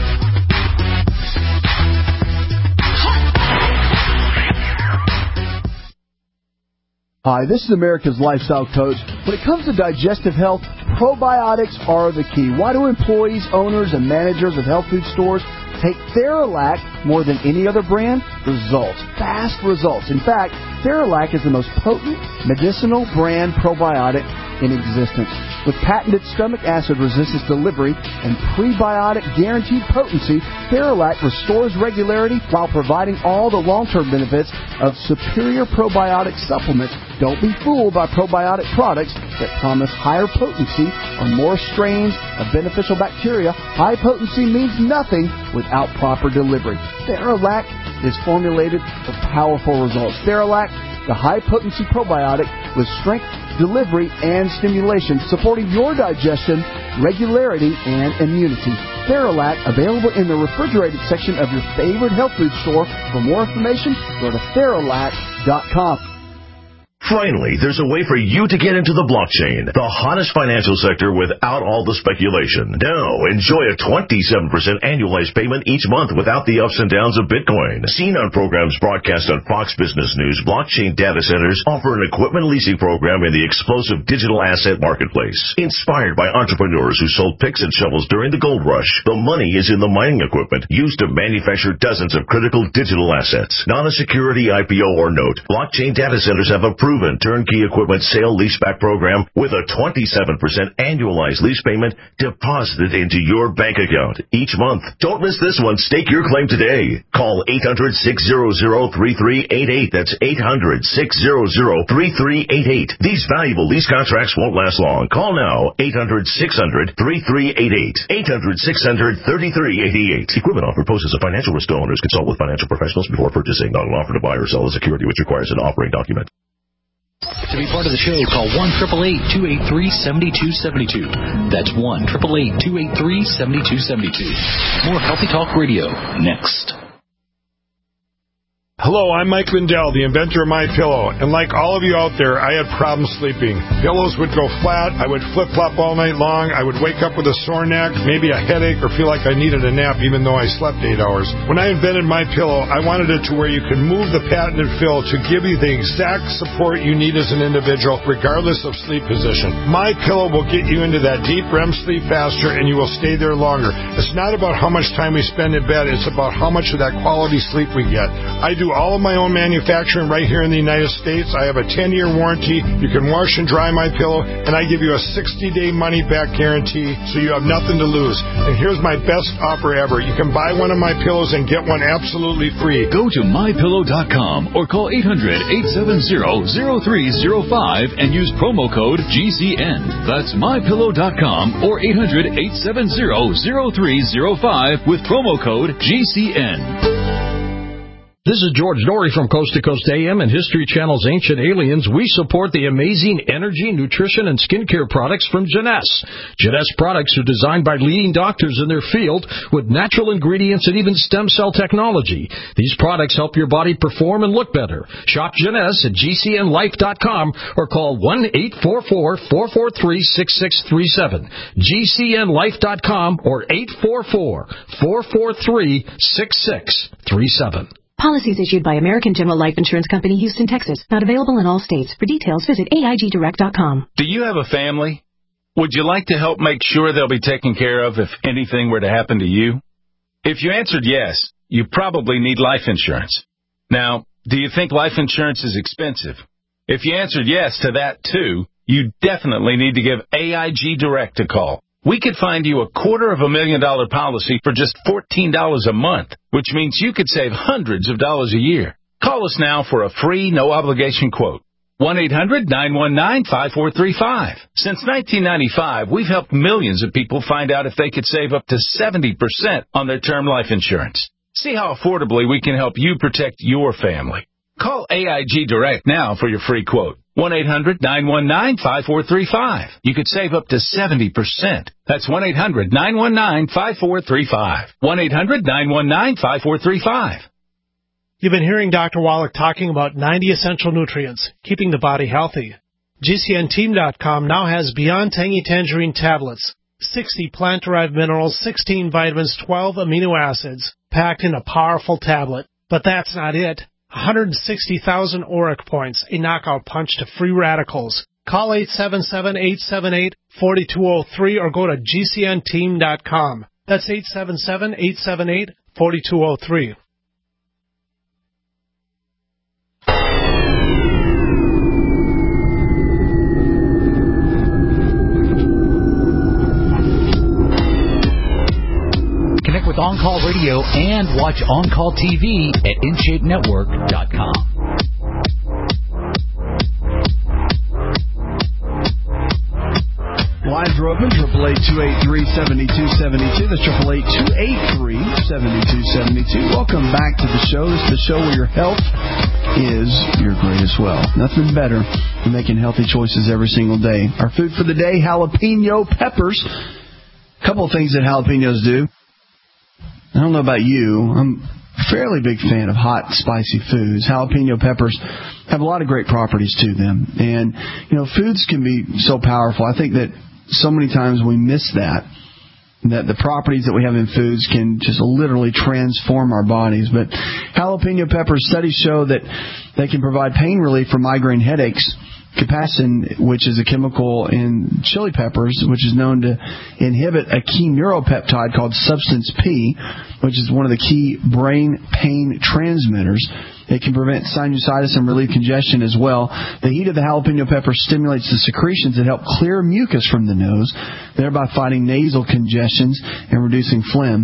Hi, this is America's Lifestyle Coach. When it comes to digestive health, probiotics are the key. Why do employees, owners, and managers of health food stores take Theralac more than any other brand? Results. Fast results. In fact, Theralac is the most potent medicinal brand probiotic in existence. With patented stomach acid resistance delivery and prebiotic guaranteed potency, Theralac restores regularity while providing all the long-term benefits of superior probiotic supplements. Don't be fooled by probiotic products that promise higher potency or more strains of beneficial bacteria. High potency means nothing without proper delivery. Theralac is formulated for powerful results. Theralac, the high-potency probiotic with strength, delivery, and stimulation, supporting your digestion, regularity, and immunity. Theralac, available in the refrigerated section of your favorite health food store. For more information, go to Theralac dot com. Finally, there's a way for you to get into the blockchain, the hottest financial sector without all the speculation. Now, enjoy a twenty-seven percent annualized payment each month without the ups and downs of Bitcoin. Seen on programs broadcast on Fox Business News, blockchain data centers offer an equipment leasing program in the explosive digital asset marketplace. Inspired by entrepreneurs who sold picks and shovels during the gold rush, the money is in the mining equipment used to manufacture dozens of critical digital assets. Not a security I P O or note. Blockchain data centers have a proven turnkey equipment sale leaseback program with a twenty-seven percent annualized lease payment deposited into your bank account each month. Don't miss this one. Stake your claim today. Call eight hundred, six hundred, three three eight eight. That's eight hundred, six hundred, three three eight eight. These valuable lease contracts won't last long. Call now. eight hundred, six hundred, three three eight eight. eight hundred, six hundred, three three eight eight. Equipment offer poses a financial risk to owners. Consult with financial professionals before purchasing. Not an offer to buy or sell a security which requires an offering document. To be part of the show, call one eight eight eight, two eight three, seven two seven two. That's one eight eight eight, two eight three, seven two seven two. More Healthy Talk Radio next. Hello, I'm Mike Lindell, the inventor of MyPillow, and like all of you out there, I had problems sleeping. Pillows would go flat, I would flip-flop all night long, I would wake up with a sore neck, maybe a headache, or feel like I needed a nap even though I slept eight hours. When I invented MyPillow, I wanted it to where you could move the patented fill to give you the exact support you need as an individual, regardless of sleep position. MyPillow will get you into that deep R E M sleep faster, and you will stay there longer. It's not about how much time we spend in bed, it's about how much of that quality sleep we get. I do all of my own manufacturing right here in the United States. I have a ten-year warranty. You can wash and dry my pillow, and I give you a sixty-day money-back guarantee, so you have nothing to lose. And here's my best offer ever. You can buy one of my pillows and get one absolutely free. Go to my pillow dot com or call eight hundred, eight seven zero, zero three zero five and use promo code G C N. That's my pillow dot com or eight hundred, eight seven zero, zero three zero five with promo code G C N. This is George Dory from Coast to Coast A M and History Channel's Ancient Aliens. We support the amazing energy, nutrition, and skincare products from Jeunesse. Jeunesse products are designed by leading doctors in their field with natural ingredients and even stem cell technology. These products help your body perform and look better. Shop Jeunesse at G C N life dot com or call one eight four four, four four three, six six three seven. G C N life dot com or eight four four, four four three, six six three seven. Policies issued by American General Life Insurance Company, Houston, Texas. Not available in all states. For details, visit A I G direct dot com. Do you have a family? Would you like to help make sure they'll be taken care of if anything were to happen to you? If you answered yes, you probably need life insurance. Now, do you think life insurance is expensive? If you answered yes to that, too, you definitely need to give A I G Direct a call. We could find you a quarter of a million dollar policy for just fourteen dollars a month, which means you could save hundreds of dollars a year. Call us now for a free, no-obligation quote. one eight hundred, nine one nine, five four three five. Since nineteen ninety-five, we've helped millions of people find out if they could save up to seventy percent on their term life insurance. See how affordably we can help you protect your family. Call A I G Direct now for your free quote. one eight hundred nine one nine five four three five. You could save up to seventy percent. That's one eight hundred nine one nine five four three five. one eight hundred nine one nine five four three five. You've been hearing Doctor Wallach talking about ninety essential nutrients, keeping the body healthy. G C N team dot com now has Beyond Tangy Tangerine tablets, sixty plant-derived minerals, sixteen vitamins, twelve amino acids, packed in a powerful tablet. But that's not it. one hundred sixty thousand auric points, a knockout punch to free radicals. Call eight seven seven, eight seven eight, four two zero three or go to G C N team dot com. That's eight seven seven, eight seven eight, four two zero three. Connect with On Call Radio and watch On Call T V at in shape network dot com. Lines are open, triple eight two eight three seven two seven two. That's triple eight two eight three seven two seven two. Welcome back to the show. This is the show where your health is your greatest wealth. Nothing better than making healthy choices every single day. Our food for the day, jalapeno peppers. A couple of things that jalapenos do. I don't know about you. I'm a fairly big fan of hot, spicy foods. Jalapeno peppers have a lot of great properties to them. And, you know, foods can be so powerful. I think that so many times we miss that, that the properties that we have in foods can just literally transform our bodies. But jalapeno peppers, studies show that they can provide pain relief for migraine headaches. Capsaicin, which is a chemical in chili peppers, which is known to inhibit a key neuropeptide called substance P, which is one of the key brain pain transmitters. It can prevent sinusitis and relieve congestion as well. The heat of the jalapeno pepper stimulates the secretions that help clear mucus from the nose, thereby fighting nasal congestions and reducing phlegm.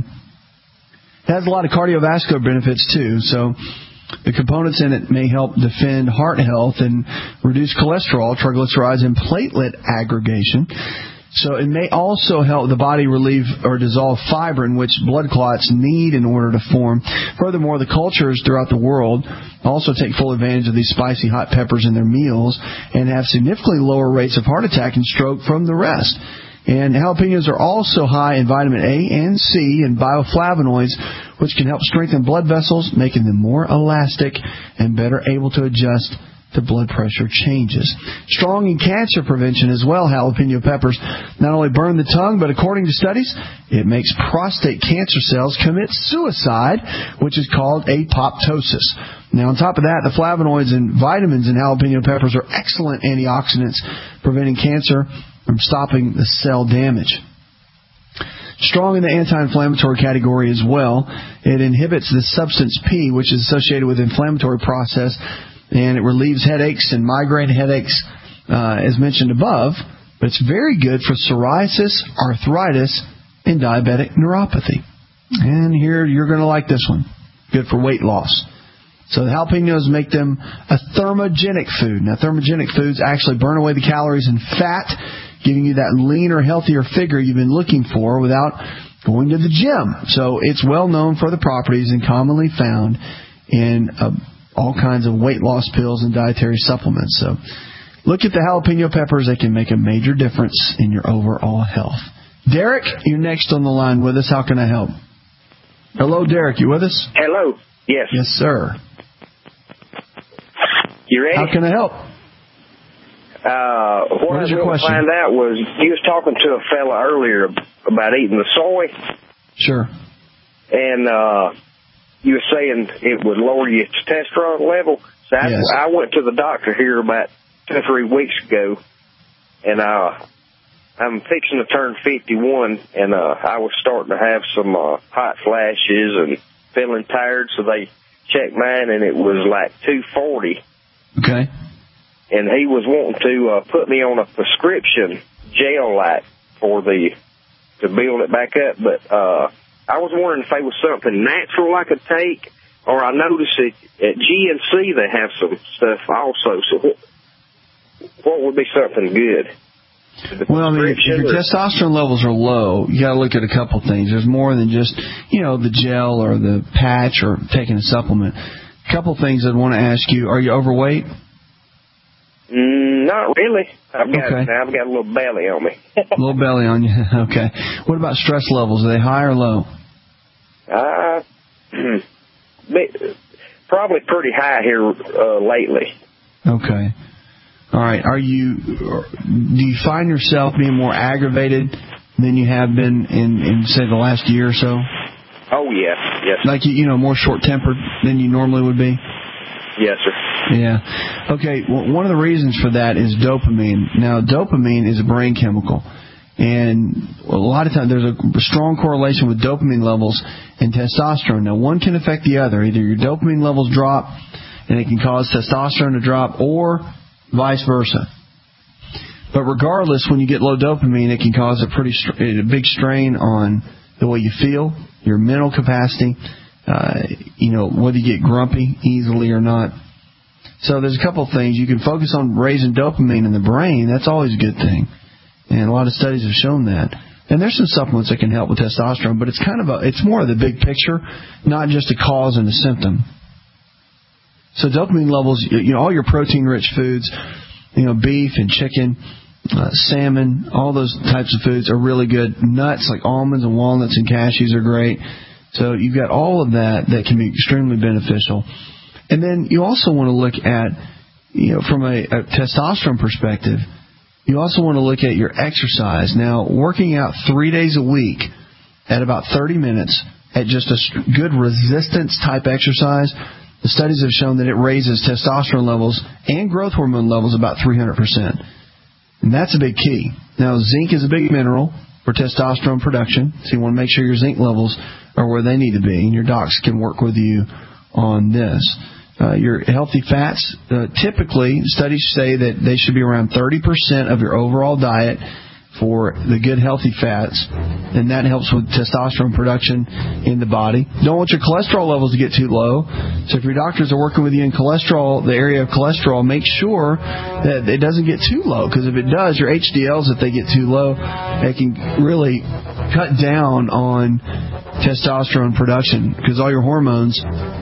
It has a lot of cardiovascular benefits too, so the components in it may help defend heart health and reduce cholesterol, triglycerides, and platelet aggregation. So it may also help the body relieve or dissolve fibrin, which blood clots need in order to form. Furthermore, the cultures throughout the world also take full advantage of these spicy hot peppers in their meals and have significantly lower rates of heart attack and stroke from the rest. And jalapenos are also high in vitamin A and C and bioflavonoids, which can help strengthen blood vessels, making them more elastic and better able to adjust to blood pressure changes. Strong in cancer prevention as well, jalapeno peppers not only burn the tongue, but according to studies, it makes prostate cancer cells commit suicide, which is called apoptosis. Now, on top of that, the flavonoids and vitamins in jalapeno peppers are excellent antioxidants, preventing cancer from stopping the cell damage. Strong in the anti-inflammatory category as well. It inhibits the substance P, which is associated with the inflammatory process, and it relieves headaches and migraine headaches, uh, as mentioned above. But it's very good for psoriasis, arthritis, and diabetic neuropathy. And here, you're going to like this one. Good for weight loss. So the jalapenos make them a thermogenic food. Now, thermogenic foods actually burn away the calories and fat, giving you that leaner, healthier figure you've been looking for without going to the gym. So it's well known for the properties and commonly found in uh, all kinds of weight loss pills and dietary supplements. So look at the jalapeno peppers. They can make a major difference in your overall health. Derek, you're next on the line with us. How can I help? Hello, Derek. You with us? Hello. Yes. Yes, sir. You ready? How can I help? Uh, what, what I was going to find out was, you was talking to a fella earlier about eating the soy. Sure. And uh, you were saying it would lower your testosterone level. So I, yes. I went to the doctor here about two or three weeks ago, and uh, I'm fixing to turn fifty-one, and uh, I was starting to have some uh, hot flashes and feeling tired, so they checked mine, and it was like two forty. Okay. And he was wanting to uh, put me on a prescription gel like for the to build it back up, but uh, I was wondering if there was something natural I could take, or I noticed that at G N C they have some stuff also. So what, what would be something good? Well, I mean, if your testosterone levels are low, you got to look at a couple things. There's more than just, you know, the gel or the patch or taking a supplement. A couple things I'd want to ask you. Are you overweight? Mm, not really. I've got Okay. I've got a little belly on me. A little belly on you. Okay. What about stress levels? Are they high or low? Uh, probably pretty high here uh, lately. Okay. All right. Are you? Do you find yourself being more aggravated than you have been in, in say, the last year or so? Oh yes, yes. Like you, you know, more short-tempered than you normally would be. Yes, sir. Yeah. Okay. Well, one of the reasons for that is dopamine. Now, dopamine is a brain chemical, and a lot of times there's a strong correlation with dopamine levels and testosterone. Now, one can affect the other. Either your dopamine levels drop, and it can cause testosterone to drop, or vice versa. But regardless, when you get low dopamine, it can cause a pretty a big strain on the way you feel, your mental capacity, uh, you know, whether you get grumpy easily or not. So there's a couple of things. You can focus on raising dopamine in the brain. That's always a good thing. And a lot of studies have shown that. And there's some supplements that can help with testosterone, but it's kind of a, it's more of the big picture, not just a cause and a symptom. So dopamine levels, you know, all your protein-rich foods, you know, beef and chicken, uh, salmon, all those types of foods are really good. Nuts like almonds and walnuts and cashews are great. So you've got all of that that can be extremely beneficial. And then you also want to look at, you know, from a, a testosterone perspective, you also want to look at your exercise. Now, working out three days a week at about thirty minutes at just a good resistance-type exercise, the studies have shown that it raises testosterone levels and growth hormone levels about three hundred percent. And that's a big key. Now, zinc is a big mineral for testosterone production, so you want to make sure your zinc levels are where they need to be, and your docs can work with you on this. Uh, your healthy fats, uh, typically, studies say that they should be around thirty percent of your overall diet for the good healthy fats, and that helps with testosterone production in the body. Don't want your cholesterol levels to get too low, so if your doctors are working with you in cholesterol, the area of cholesterol, make sure that it doesn't get too low, because if it does, your H D Ls, if they get too low, they can really cut down on testosterone production, because all your hormones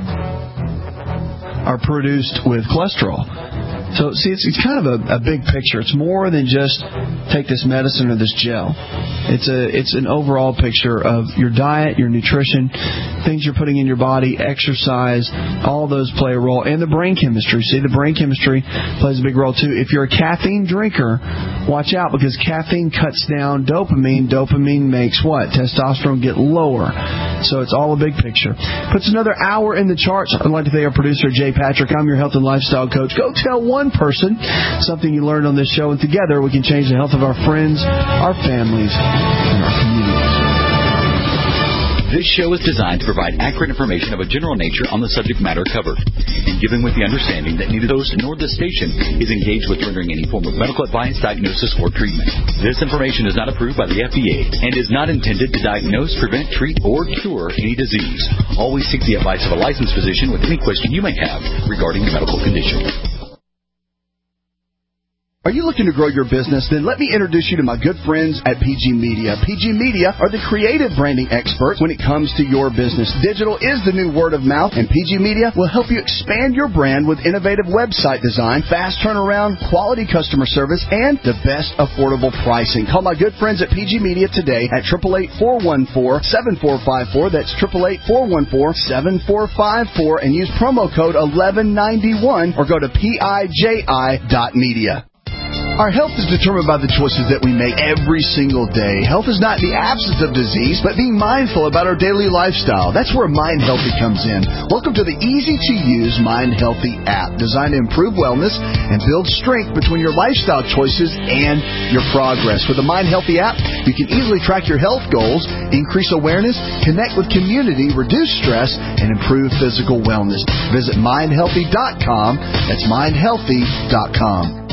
are produced with cholesterol. So, see, it's, it's kind of a, a big picture. It's more than just take this medicine or this gel. It's a it's an overall picture of your diet, your nutrition, things you're putting in your body, exercise, all those play a role, and the brain chemistry. See, the brain chemistry plays a big role, too. If you're a caffeine drinker, watch out, because caffeine cuts down dopamine. Dopamine makes what? Testosterone get lower. So it's all a big picture. Puts another hour in the charts. I'd like to thank our producer, Jay Patrick. I'm your health and lifestyle coach. Go tell one person something you learned on this show, and together we can change the health of our friends, our families, and our communities. This show is designed to provide accurate information of a general nature on the subject matter covered, and given with the understanding that neither host nor the station is engaged with rendering any form of medical advice, diagnosis, or treatment. This information is not approved by the F D A and is not intended to diagnose, prevent, treat, or cure any disease. Always seek the advice of a licensed physician with any question you may have regarding a medical condition. Are you looking to grow your business? Then let me introduce you to my good friends at P G Media. P G Media are the creative branding experts when it comes to your business. Digital is the new word of mouth, and P G Media will help you expand your brand with innovative website design, fast turnaround, quality customer service, and the best affordable pricing. Call my good friends at P G Media today at eight eight eight, four one four, seven four five four. That's eight eight eight, four one four, seven four five four, and use promo code eleven ninety-one or go to P I J I dot media. Our health is determined by the choices that we make every single day. Health is not the absence of disease, but being mindful about our daily lifestyle. That's where Mind Healthy comes in. Welcome to the easy-to-use Mind Healthy app, designed to improve wellness and build strength between your lifestyle choices and your progress. With the Mind Healthy app, you can easily track your health goals, increase awareness, connect with community, reduce stress, and improve physical wellness. Visit mind healthy dot com. That's mind healthy dot com.